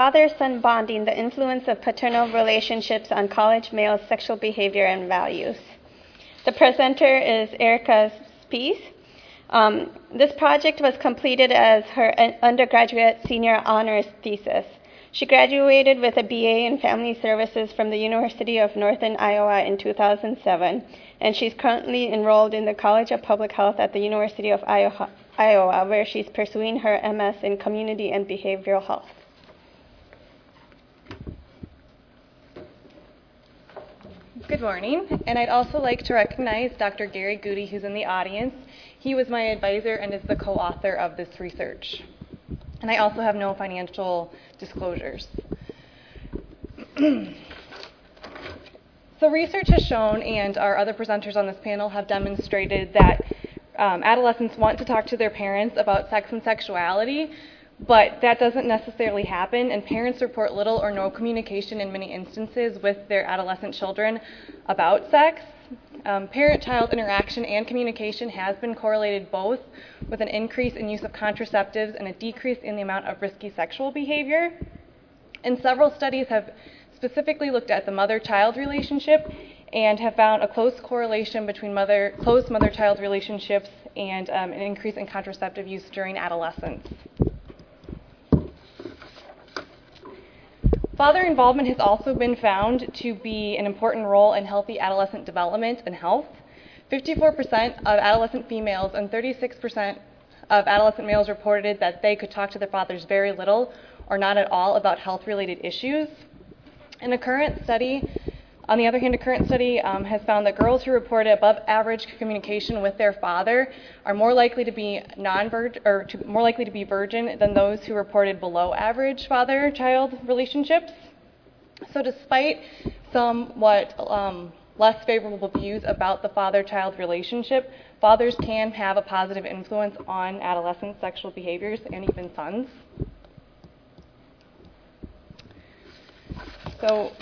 Father-son bonding, the influence of paternal relationships on college males' sexual behavior and values. The presenter is Erica Spies. This project was completed as her undergraduate senior honors thesis. She graduated with a BA in Family Services from the University of Northern Iowa in 2007, and she's currently enrolled in the College of Public Health at the University of Iowa, where she's pursuing her MS in Community and Behavioral Health. Good morning, and I'd also like to recognize Dr. Gary Goody, who's in the audience. He was my advisor and is the co-author of this research. And I also have no financial disclosures. So research has shown, and our other presenters on this panel have demonstrated, that adolescents want to talk to their parents about sex and sexuality, but that doesn't necessarily happen, and parents report little or no communication in many instances with their adolescent children about sex. Parent-child interaction and communication has been correlated both with an increase in use of contraceptives and a decrease in the amount of risky sexual behavior. And several studies have specifically looked at the mother-child relationship and have found a close correlation between close mother-child relationships and an increase in contraceptive use during adolescence. Father involvement has also been found to be an important role in healthy adolescent development and health. 54% of adolescent females and 36% of adolescent males reported that they could talk to their fathers very little or not at all about health-related issues. And a current study, on the other hand, has found that girls who reported above average communication with their father are more likely to be virgin than those who reported below average father-child relationships. So despite somewhat less favorable views about the father-child relationship, fathers can have a positive influence on adolescent sexual behaviors and even sons. So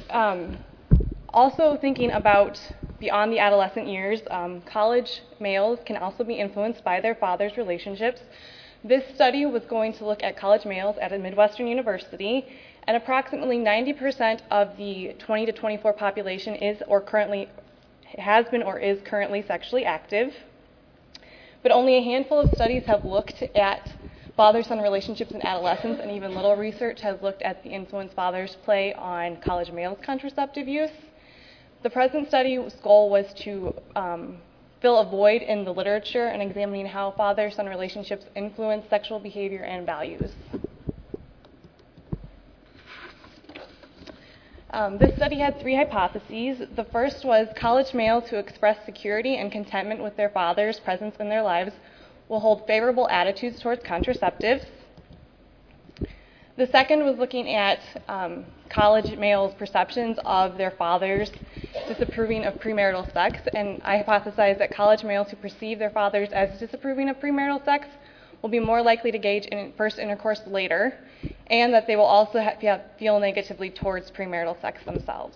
also thinking about beyond the adolescent years, college males can also be influenced by their father's relationships. This study was going to look at college males at a Midwestern university, and approximately 90% of the 20 to 24 population has been or is currently sexually active. But only a handful of studies have looked at father-son relationships in adolescence, and even little research has looked at the influence fathers play on college males' contraceptive use. The present study's goal was to fill a void in the literature and examining how father-son relationships influence sexual behavior and values. This study had 3 hypotheses. The first was college males who express security and contentment with their father's presence in their lives will hold favorable attitudes towards contraceptives. The second was looking at college males' perceptions of their fathers disapproving of premarital sex, and I hypothesized that college males who perceive their fathers as disapproving of premarital sex will be more likely to engage in first intercourse later, and that they will also feel negatively towards premarital sex themselves.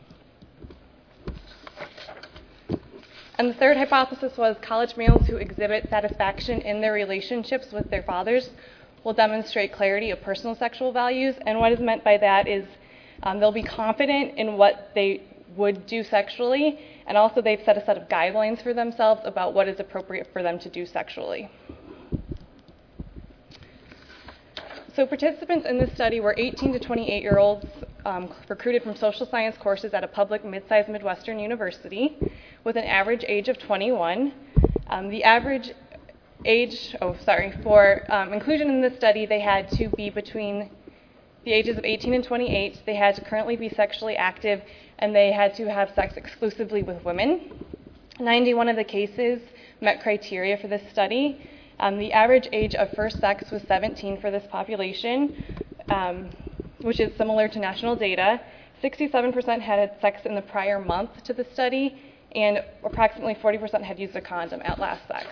And the third hypothesis was college males who exhibit satisfaction in their relationships with their fathers will demonstrate clarity of personal sexual values, and what is meant by that is they'll be confident in what they would do sexually, and also they've set a set of guidelines for themselves about what is appropriate for them to do sexually. So participants in this study were 18 to 28-year-olds recruited from social science courses at a public mid-sized Midwestern university with an average age of 21. The average age, for inclusion in this study, they had to be between the ages of 18 and 28. They had to currently be sexually active, and they had to have sex exclusively with women. 91 of the cases met criteria for this study. The average age of first sex was 17 for this population, which is similar to national data. 67% had had sex in the prior month to the study, and approximately 40% had used a condom at last sex.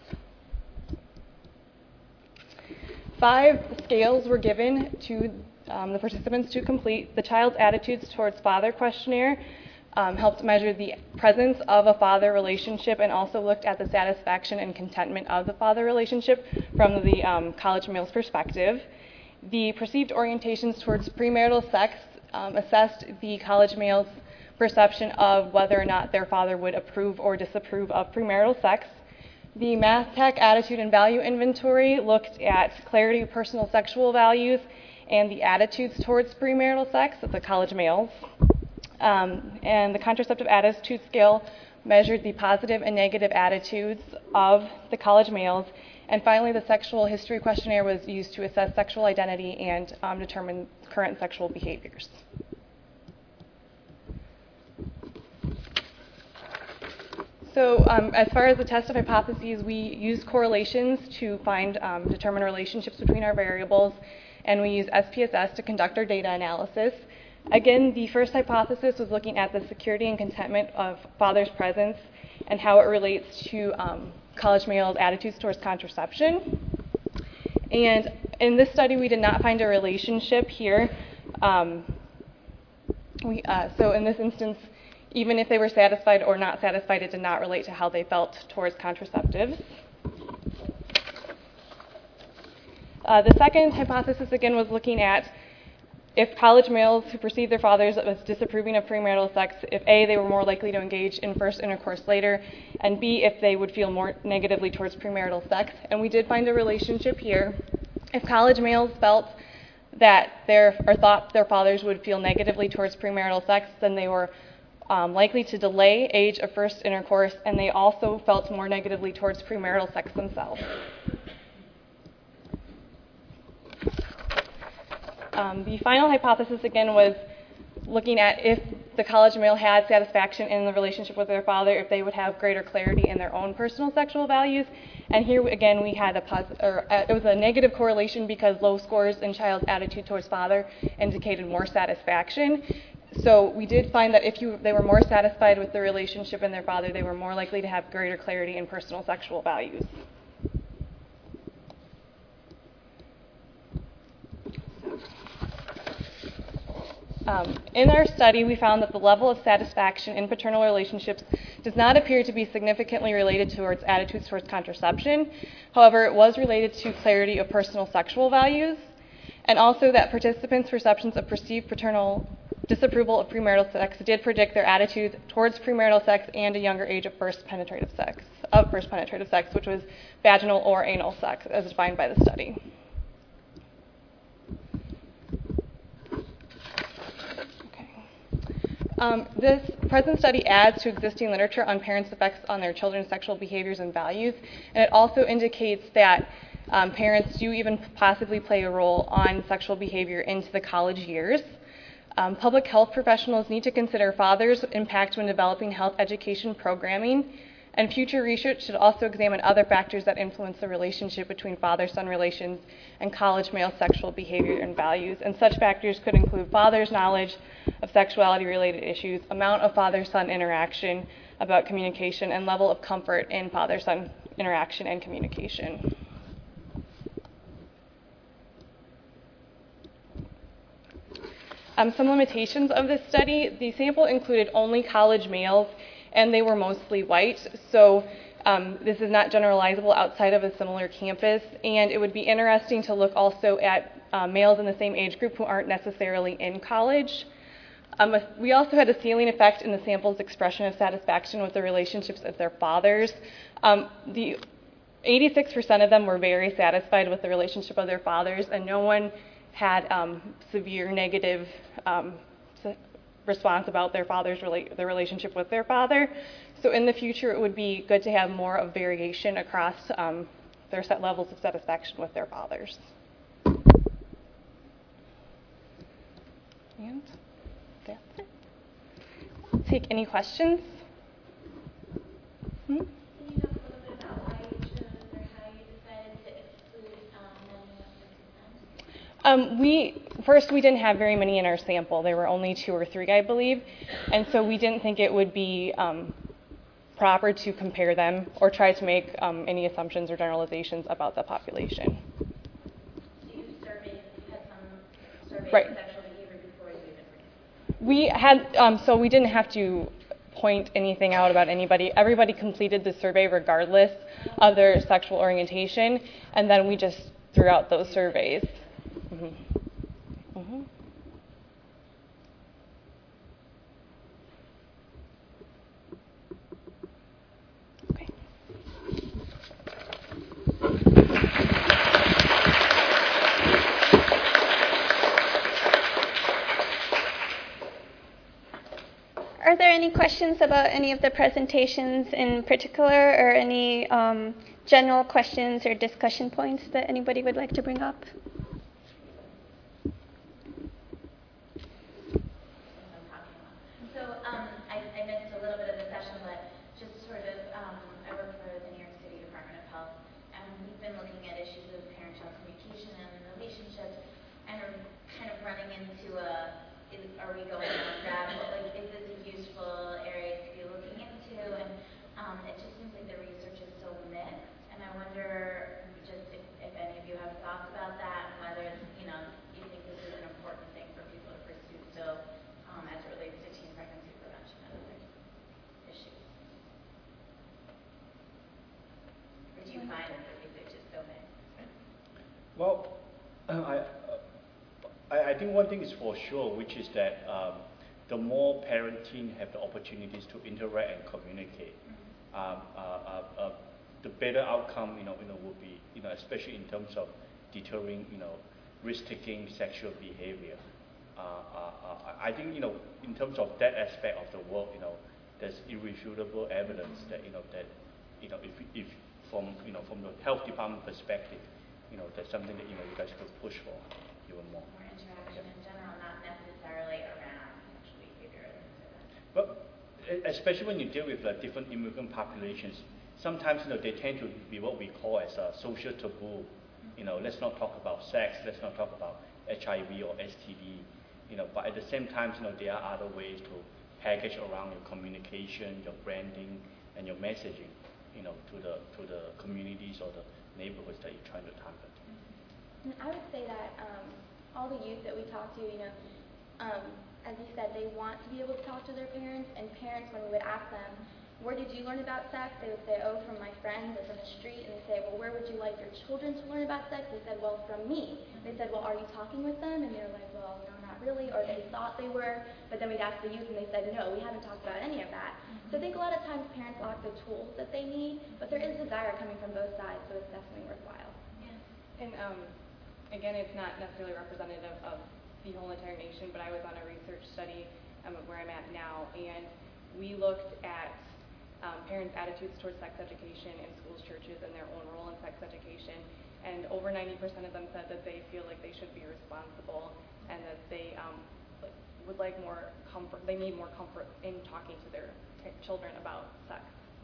5 scales were given to the participants to complete. The child's attitudes towards father questionnaire helped measure the presence of a father relationship and also looked at the satisfaction and contentment of the father relationship from the college male's perspective. The perceived orientations towards premarital sex assessed the college males' perception of whether or not their father would approve or disapprove of premarital sex. The Math Tech Attitude and Value Inventory looked at clarity of personal sexual values and the attitudes towards premarital sex of the college males. And the Contraceptive Attitude Scale measured the positive and negative attitudes of the college males. And finally, the Sexual History Questionnaire was used to assess sexual identity and determine current sexual behaviors. So as far as the test of hypotheses, we use correlations to determine relationships between our variables, and we use SPSS to conduct our data analysis. Again, the first hypothesis was looking at the security and contentment of father's presence and how it relates to college males' attitudes towards contraception. And in this study, we did not find a relationship here. So in this instance, even if they were satisfied or not satisfied, it did not relate to how they felt towards contraceptives. The second hypothesis, again, was looking at if college males who perceived their fathers as disapproving of premarital sex, if A, they were more likely to engage in first intercourse later, and B, if they would feel more negatively towards premarital sex. And we did find a relationship here. If college males felt that thought their fathers would feel negatively towards premarital sex, then they were likely to delay age of first intercourse, and they also felt more negatively towards premarital sex themselves. The final hypothesis, again, was looking at if the college male had satisfaction in the relationship with their father, if they would have greater clarity in their own personal sexual values. And here, again, we had it was a negative correlation because low scores in child's attitude towards father indicated more satisfaction. So we did find that if they were more satisfied with the relationship in their father, they were more likely to have greater clarity in personal sexual values. In our study, we found that the level of satisfaction in paternal relationships does not appear to be significantly related towards attitudes towards contraception. However, it was related to clarity of personal sexual values, and also that participants' perceptions of perceived paternal disapproval of premarital sex did predict their attitudes towards premarital sex and a younger age of first penetrative sex, which was vaginal or anal sex, as defined by the study. This present study adds to existing literature on parents' effects on their children's sexual behaviors and values, and it also indicates that parents do even possibly play a role on sexual behavior into the college years. Public health professionals need to consider fathers' impact when developing health education programming, and future research should also examine other factors that influence the relationship between father-son relations and college male sexual behavior and values. And such factors could include father's knowledge of sexuality-related issues, amount of father-son interaction about communication, and level of comfort in father-son interaction and communication. Some limitations of this study: the sample included only college males, and they were mostly white, so this is not generalizable outside of a similar campus, and it would be interesting to look also at males in the same age group who aren't necessarily in college. We also had a ceiling effect in the sample's expression of satisfaction with the relationships of their fathers. The 86% of them were very satisfied with the relationship of their fathers, and no one had severe negative response about their relationship with their father. So in the future, it would be good to have more of variation across their set levels of satisfaction with their fathers. And that's it. I'll take any questions. Can you talk a little bit about why you chose or how you decided to exclude men with consent? We didn't have very many in our sample. There were only 2 or 3, I believe, and so we didn't think it would be proper to compare them or try to make any assumptions or generalizations about the population. So you had some surveys Right. of sexual behavior before you even We had, so we didn't have to point anything out about anybody. Everybody completed the survey regardless of their sexual orientation, and then we just threw out those surveys. Mm-hmm. Are there any questions about any of the presentations in particular, or any general questions or discussion points that anybody would like to bring up? So I missed a little bit of the session, but just sort of, I work for the New York City Department of Health, and we've been looking at issues of parent-child communication and relationships, and are kind of running into are we going down a rabbit hole? Like, is this a useful area to be looking into? And it just seems like the research is so mixed, and I wonder just if any of you have thoughts about that, and whether, you think this is an important thing for people to pursue still, as it relates to teen pregnancy prevention and other issues. Or do you find that the research is so mixed? Well, I think one thing is for sure, which is that the more parenting have the opportunities to interact and communicate, the better outcome, will be, especially in terms of deterring, risk-taking sexual behavior. I think, in terms of that aspect of the work, there's irrefutable evidence that, if from the health department perspective, that's something that, you guys could push for even more. More interaction in general, not necessarily around sexual behavior or things like that. But especially when you deal with different immigrant populations, sometimes, they tend to be what we call as a social taboo. Let's not talk about sex, let's not talk about HIV or STD, but at the same time, there are other ways to package around your communication, your branding, and your messaging, to the communities or the neighborhoods that you're trying to target. And I would say that all the youth that we talk to, as you said, they want to be able to talk to their parents, and parents, when we would ask them, where did you learn about sex? They would say, oh, from my friends or from the street. And they say, well, where would you like your children to learn about sex? They said, well, from me. They said, well, are you talking with them? And they're like, well, no, not really. Or they thought they were. But then we'd ask the youth, and they said, no, we haven't talked about any of that. So I think a lot of times parents lack the tools that they need, but there is desire coming from both sides, so it's definitely worthwhile. Yeah. And again, it's not necessarily representative of the whole entire nation, but I was on a research study where I'm at now, and we looked at parents' attitudes towards sex education in schools, churches, and their own role in sex education. And over 90% of them said that they feel like they should be responsible, and that they would like more comfort. They need more comfort in talking to their children about sex.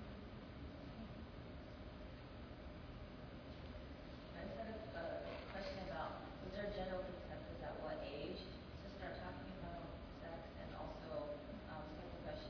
I just had a question about, is there a general consensus at what age to start talking about sex? And also, second question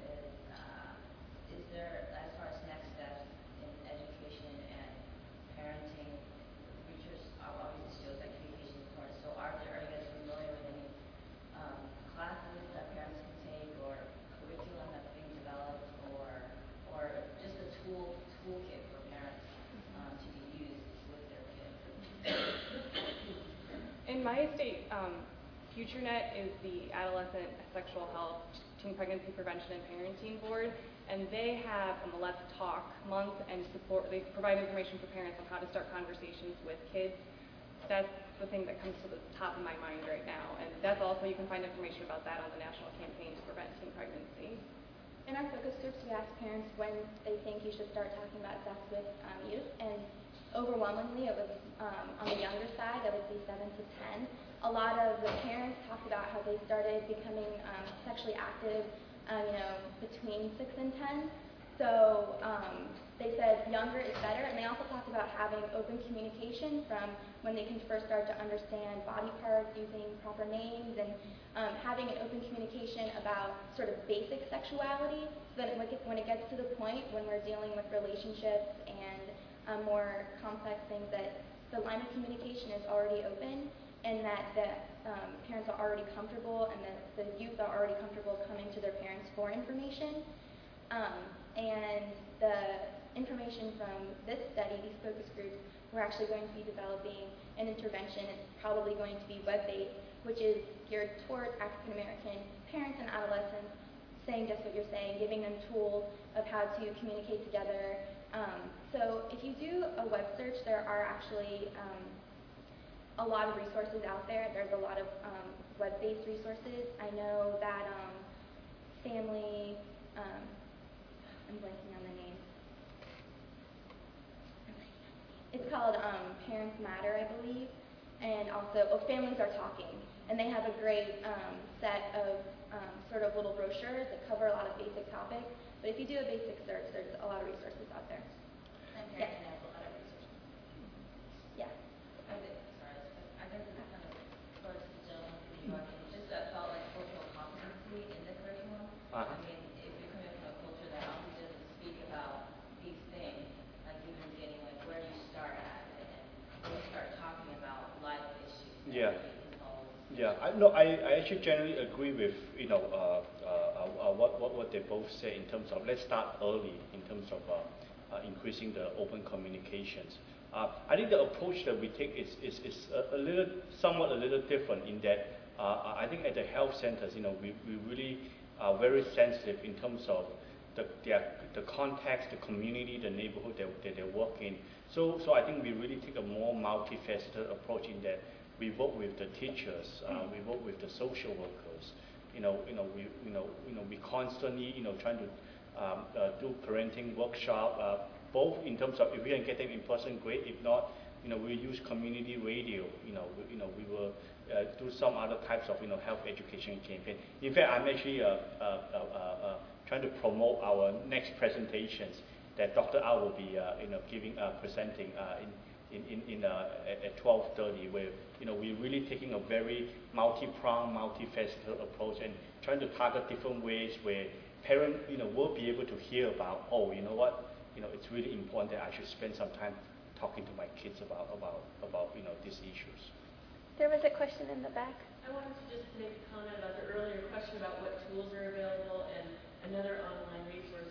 is there, as far as next steps in education and parenting, research obviously shows that communication is important. So are you guys familiar with any classes that parents can take, or curriculum that's being developed, or just a toolkit for parents to be used with their kids? In my state, FutureNet is the Adolescent Sexual Health, Teen Pregnancy Prevention and Parenting Board, and they have a Let's Talk month and they provide information for parents on how to start conversations with kids. That's the thing that comes to the top of my mind right now, and that's also, you can find information about that on the National Campaign to Prevent Teen Pregnancy. In our focus groups, we ask parents when they think you should start talking about sex with youth, and overwhelmingly it was on the younger side. That would be 7 to 10. A lot of the parents talked about how they started becoming sexually active, between 6 and 10. So they said younger is better, and they also talked about having open communication from when they can first start to understand body parts, using proper names, and having an open communication about sort of basic sexuality, so that when it gets to the point when we're dealing with relationships and more complex things, that the line of communication is already open, and that the parents are already comfortable, and that the youth are already comfortable coming to their parents for information. And the information from this study, these focus groups, we're actually going to be developing an intervention. It's probably going to be web-based, which is geared towards African American parents and adolescents, saying just what you're saying, giving them tools of how to communicate together. So if you do a web search, there are actually a lot of resources out there. There's a lot of web-based resources. I know that family, I'm blanking on the name. It's called Parents Matter, I believe, and also Families Are Talking. And they have a great set of sort of little brochures that cover a lot of basic topics. But if you do a basic search, there's a lot of resources out there. And Yes. parents have a lot of resources. Yeah. I guess it's kind of close to the gentleman from New York. It just felt like cultural competency in the curriculum. Uh-huh. I mean, if you're coming from a culture that often doesn't speak about these things, like even beginning, like where do you start at it, and when you start talking about life issues. Yeah. Involves. Yeah, I actually generally agree with what they both say in terms of let's start early in terms of increasing the open communications. I think the approach that we take is somewhat a little different in that I think at the health centers, we really are very sensitive in terms of the context, the community, the neighborhood that they work in. So I think we really take a more multifaceted approach in that we work with the teachers, we work with the social workers. We constantly trying to do parenting workshop, both in terms of if we can get them in person, great. If not, we use community radio. We will do some other types of health education campaign. In fact, I'm actually trying to promote our next presentations that Dr. Au will be presenting at 12:30, where we're really taking a very multi-pronged, multifaceted approach and trying to target different ways where parents will be able to hear about, it's really important that I should spend some time talking to my kids about these issues. There was a question in the back. I wanted to just make a comment about the earlier question about what tools are available, and another online resource